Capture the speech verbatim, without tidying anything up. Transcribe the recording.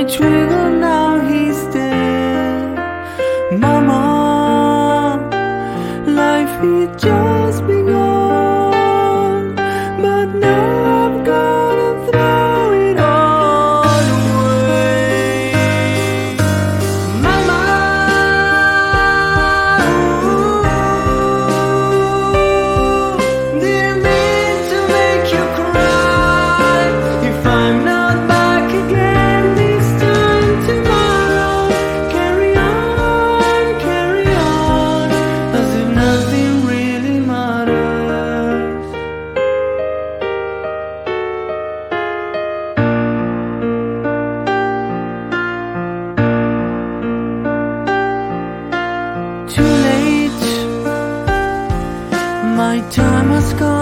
my trigger, now he's dead. Mama, life is just begun, but now I'm gonna throw it all away. Mama, didn't mean to make you cry. If I'm not back again this time tomorrow, carry on, carry on, as if nothing really matters. Too late, my time has gone.